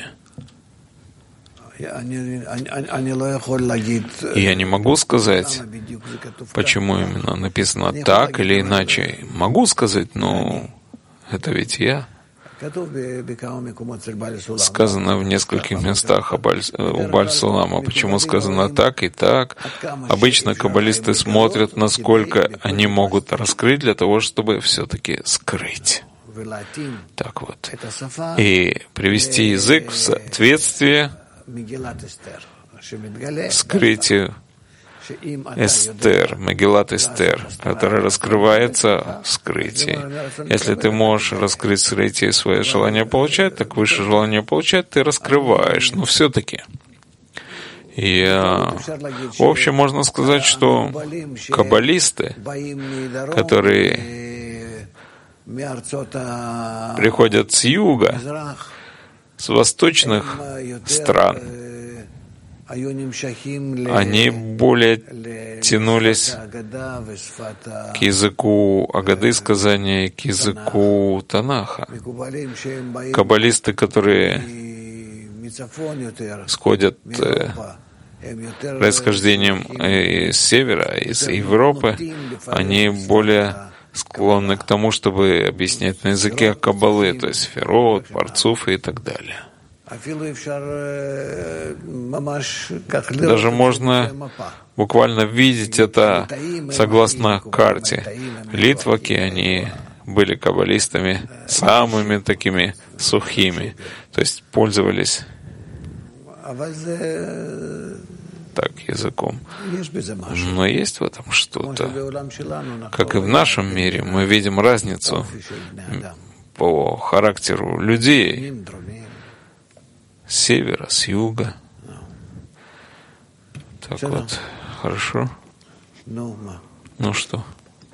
Я не могу сказать, почему именно написано так или иначе. Могу сказать, но это ведь я. Сказано в нескольких местах у Бааль Сулама, почему сказано так и так. Обычно каббалисты смотрят, насколько они могут раскрыть для того, чтобы все-таки скрыть. Так вот. И привести язык в соответствие скрытию Эстер, Мегилат Эстер, которая раскрывается в скрытии. Если ты можешь раскрыть в скрытии свое желание получать, так выше желание получать ты раскрываешь. Но все-таки. И, в общем, можно сказать, что каббалисты, которые приходят с юга, с восточных стран, они более тянулись к языку Агады сказания, к языку Танаха. Каббалисты, которые сходят происхождением из севера, из Европы, они более склонны к тому, чтобы объяснять на языке Каббалы, то есть Ферот, Парцуф и так далее. Даже можно буквально видеть это согласно карте. Литваки, они были каббалистами самыми такими сухими, то есть пользовались так языком. Но есть в этом что-то. Как и в нашем мире, мы видим разницу по характеру людей с севера, с юга. Так вот, хорошо. Ну что?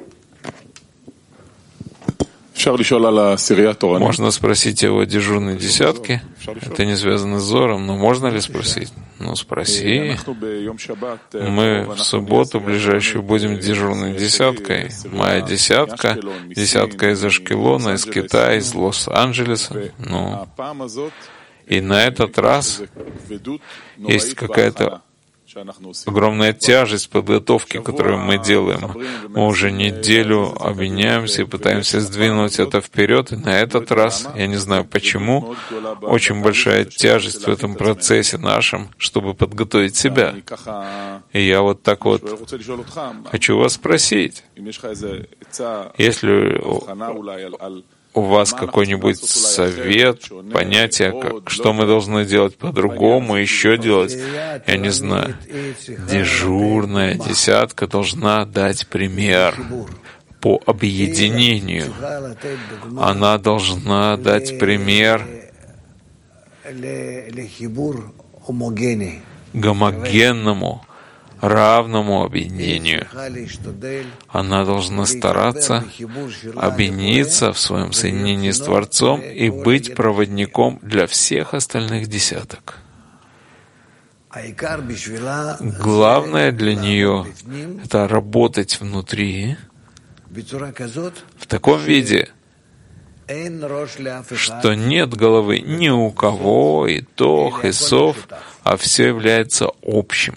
Можно спросить его о дежурной десятке. Это не связано с Зором, но можно ли спросить? Ну, спроси. Мы в субботу ближайшую будем дежурной десяткой. Моя десятка, десятка из Ашкелона, из Китая, из Лос-Анджелеса. Ну, и на этот раз есть какая-то огромная тяжесть подготовки, которую мы делаем. Мы уже неделю объединяемся и пытаемся сдвинуть это вперед. И на этот раз, я не знаю почему, очень большая тяжесть в этом процессе нашем, чтобы подготовить себя. И я вот так вот хочу вас спросить, если у вас какой-нибудь совет, понятие, как, что мы должны делать по-другому, еще делать, я не знаю. Дежурная десятка должна дать пример по объединению. Она должна дать пример гомогенному, равному объединению. Она должна стараться объединиться в своем соединении с Творцом и быть проводником для всех остальных десяток. Главное для нее — это работать внутри в таком виде, что нет головы ни у кого, и тох, и сов, а все является общим.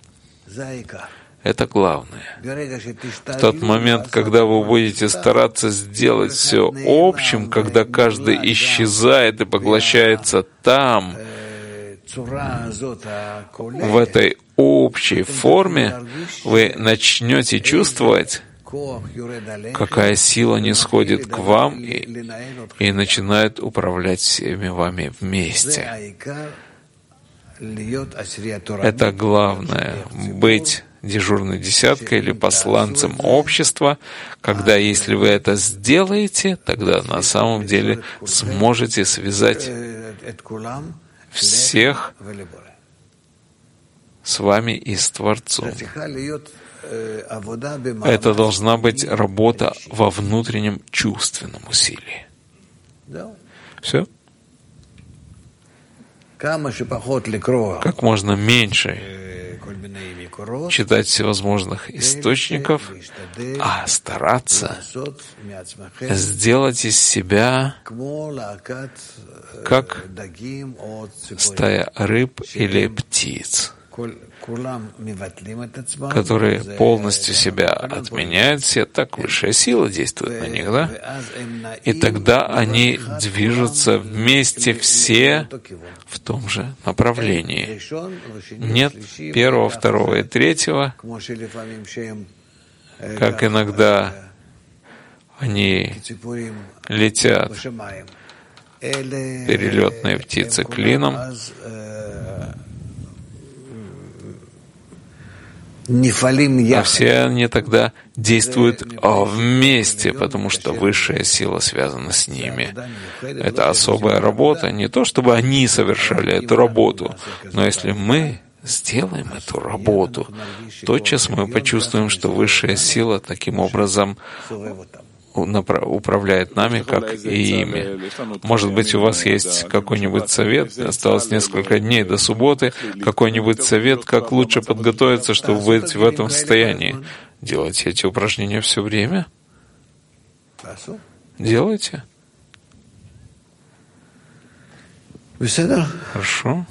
Это главное. В тот момент, когда вы будете стараться сделать все общим, когда каждый исчезает и поглощается там, в этой общей форме, вы начнете чувствовать, какая сила нисходит к вам и, и начинает управлять всеми вами вместе. Это главное — быть дежурной десяткой или посланцем общества, когда, если вы это сделаете, тогда на самом деле сможете связать всех с вами и с Творцом. Это должна быть работа во внутреннем чувственном усилии. Все? Как можно меньше читать всевозможных источников, а стараться сделать из себя как стая рыб или птиц, которые полностью себя отменяют, все так высшая сила действует на них, да? И тогда они движутся вместе все в том же направлении. Нет первого, второго и третьего, как иногда они летят, перелетные птицы, клином, а все они тогда действуют вместе, потому что высшая сила связана с ними. Это особая работа, не то чтобы они совершали эту работу, но если мы сделаем эту работу, тотчас мы почувствуем, что высшая сила таким образом управляет нами, как и ими. Может быть, у вас есть какой-нибудь совет, осталось несколько дней до субботы, какой-нибудь совет, как лучше подготовиться, чтобы быть в этом состоянии. Делайте эти упражнения все время. Делайте. Хорошо.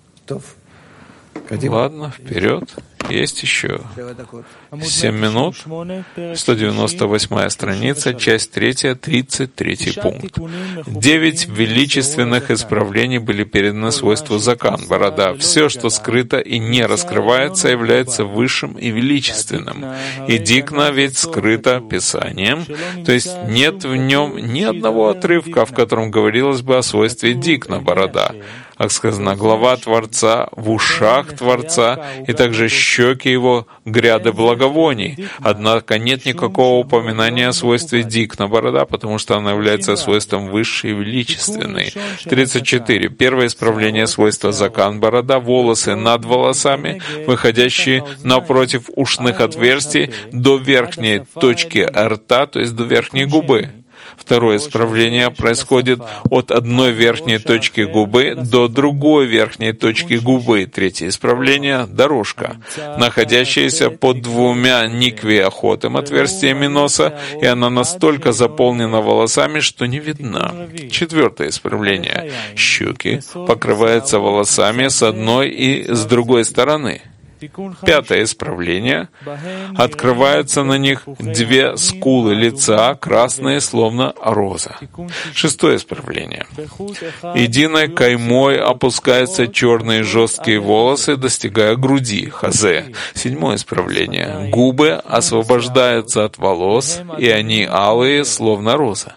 Ладно, вперед. Есть еще семь минут. сто девяносто восьмая страница, часть третья, тридцать третий пункт. Девять величественных исправлений были переданы свойству закан, борода. Все, что скрыто и не раскрывается, является высшим и величественным. И дикна ведь скрыто Писанием, то есть нет в нем ни одного отрывка, в котором говорилось бы о свойстве дикна, борода. как сказано, глава Творца в ушах Творца, и также щеки его гряды благовоний. Однако нет никакого упоминания о свойстве дикна борода, потому что она является свойством высшей и величественной. тридцать четыре. Первое исправление свойства закан борода, волосы над волосами, выходящие напротив ушных отверстий до верхней точки рта, то есть до верхней губы. Второе исправление происходит от одной верхней точки губы до другой верхней точки губы. Третье исправление — дорожка, находящаяся под двумя никвиохотым отверстиями носа, и она настолько заполнена волосами, что не видна. Четвертое исправление — щеки покрываются волосами с одной и с другой стороны. Пятое исправление — открываются на них две скулы лица, красные, словно роза. Шестое исправление — единой каймой опускаются черные жесткие волосы, достигая груди, хазе. Седьмое исправление — губы освобождаются от волос, и они алые, словно роза.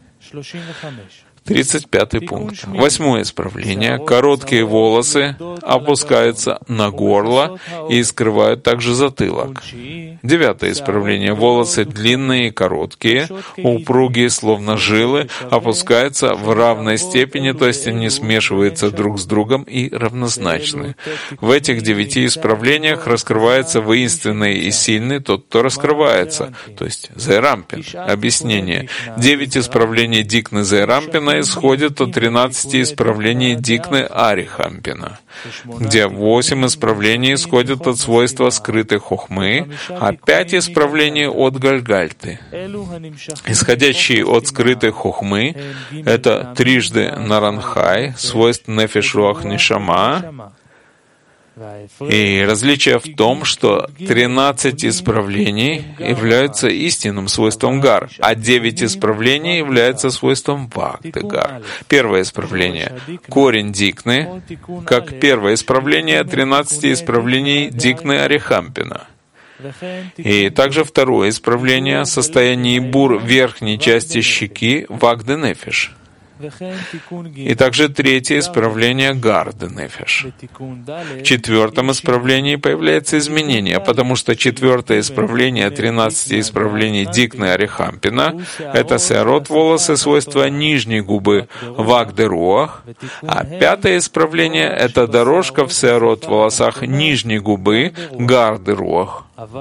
тридцать пятый пункт. Восьмое исправление. Короткие волосы опускаются на горло и скрывают также затылок. Девятое исправление. Волосы длинные и короткие, упругие, словно жилы, опускаются в равной степени, то есть они смешиваются друг с другом и равнозначны. В этих девяти исправлениях раскрывается воинственный и сильный тот, кто раскрывается, то есть Зейрампин. Объяснение. Девять исправлений Дикны Зейрампина исходит от тринадцати исправлений Дикны Арихампина, где восемь исправлений исходят от свойства скрытой хохмы, а пять исправлений от Гальгальты. Исходящие от скрытой хохмы — это трижды Наранхай, свойств Нефеш Руах Нишама. И различие в том, что тринадцать исправлений являются истинным свойством Гар, а девять исправлений являются свойством Вагдегар. Первое исправление — корень Дикны, как первое исправление тринадцати исправлений Дикны Арихампина. И также второе исправление — состояние бур верхней части щеки Вагды Нефеш. И также третье исправление Гарды Нефеш. В четвертом исправлении появляется изменение, потому что четвертое исправление тринадцати исправлений Дикны Арихампина — это сеарот волосы свойства нижней губы Вагды Руах, а пятое исправление — это дорожка в сеарот волосах нижней губы Гарды Руах.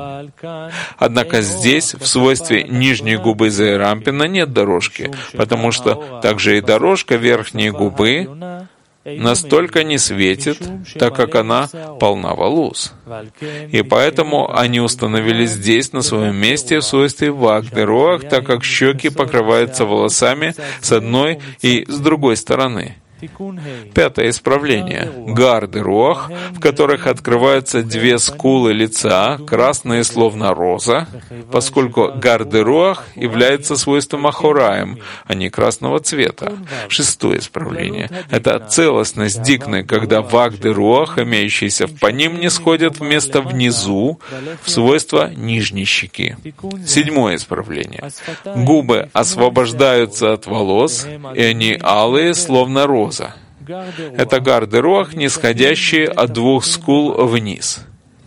Однако здесь, в свойстве нижней губы Зейрампина, нет дорожки, потому что также и дорожка верхней губы настолько не светит, так как она полна волос. И поэтому они установились здесь, на своем месте, в свойстве Вагды Руах, так как щеки покрываются волосами с одной и с другой стороны. Пятое исправление. Гарды Руах, в которых открываются две скулы лица, красные словно роза, поскольку гарды Руах является свойством Ахураем, а не красного цвета. Шестое исправление. Это целостность Дикны, когда Вагды Руах, имеющиеся по ним, не сходят вместо внизу в свойство нижней щеки. Седьмое исправление. Губы освобождаются от волос, и они алые, словно роза. Это гарды Руах, нисходящие от двух скул вниз.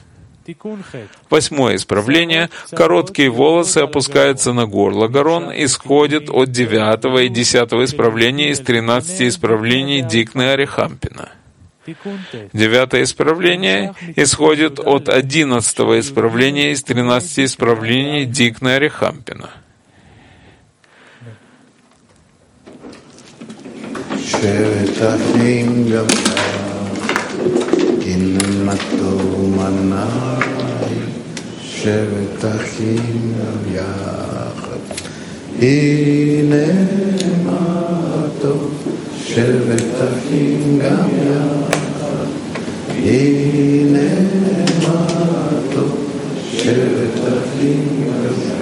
Восьмое исправление. Короткие волосы опускаются на горло Гарон и сходят от девятого и десятого исправления из тринадцати исправлений Дикны Арихампина. Девятое исправление исходит от одиннадцатого исправления из тринадцати исправлений Дикны Арихампина. שבט אחים גם ינמתו מנאי שבט אחים גם יחד הנה מתו שבט אחים גם יחד הנה מתו שבט אחים גם יחד